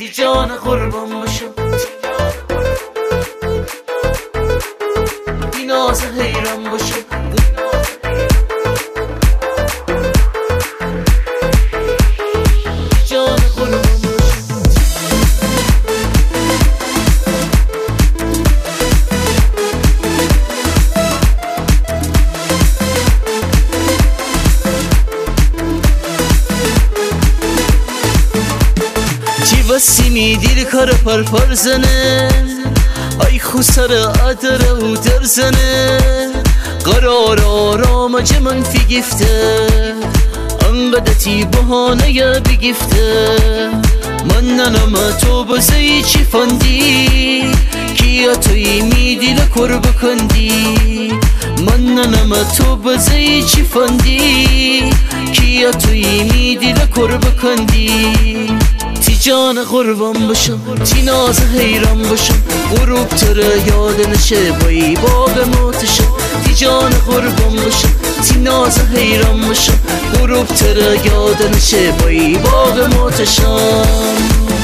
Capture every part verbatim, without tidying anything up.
جان قربان باشم بی ناز حیران باشم جان قربان وسیمی دیل کار پر پر زنه ای خوسر عدره و در زنه قرار آرام جه منفی گفته انقدتی بحانه یا بگفته من ننم تو بزهی چی فندی کیا توی میدیل کر بکندی من ننم تو بزهی چی فندی کیا توی میدیل کر بکندی تی جان قربان باشم تی ناز حیران باشم غروب تره یاد نشه بایی باغ موتشم تی جان قربان باشم تی ناز حیران باشم غروب تره یاد نشه بایی باغ موتشم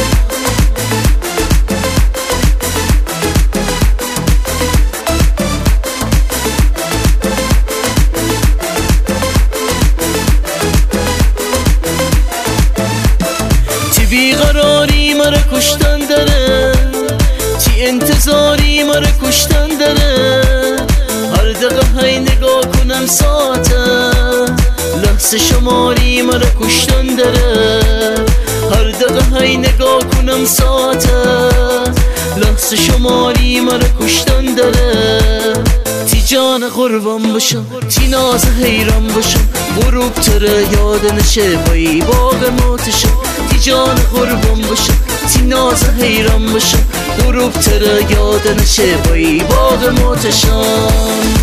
بیقراری مرا کشتن داره تی انتظاری مرا کشتن داره هر دقیقه های نگاه کنم ساعته لحظه شماری مرا کشتن داره هر دقیقه های نگاه کنم ساعته لحظه شماری مرا کشتن داره تی جان قربان باشم تی ناز حیران باشم غروب تره یاد نشه بایی باغ موتشم تی جان قربان باشم تی ناز حیران باشم غروب تره یاد نشه بایی باغ موتشم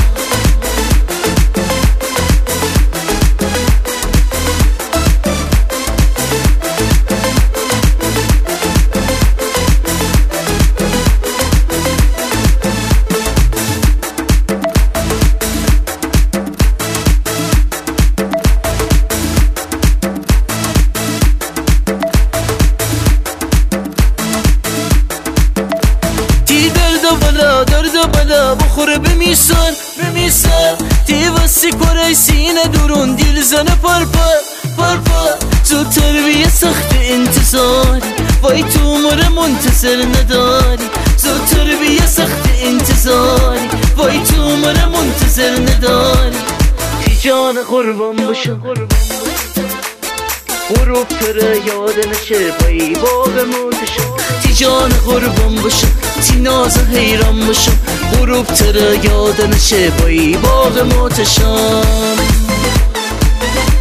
درد بلا بخوره بمیسن بمیسن تی وسی کره سینه درون دیل زنه پرپا پرپا تو تربیه سخت انتظاری وای تو مره منتظر نداری تو تربیه سخت انتظاری وای تو مره منتظر نداری تی جان قربان باشم غروب تره یاد نشه بایی باغ موتشم تی جان قربان باشم تی ناز حیران باشم غروب تره یاد نشه بایی باغ موتشم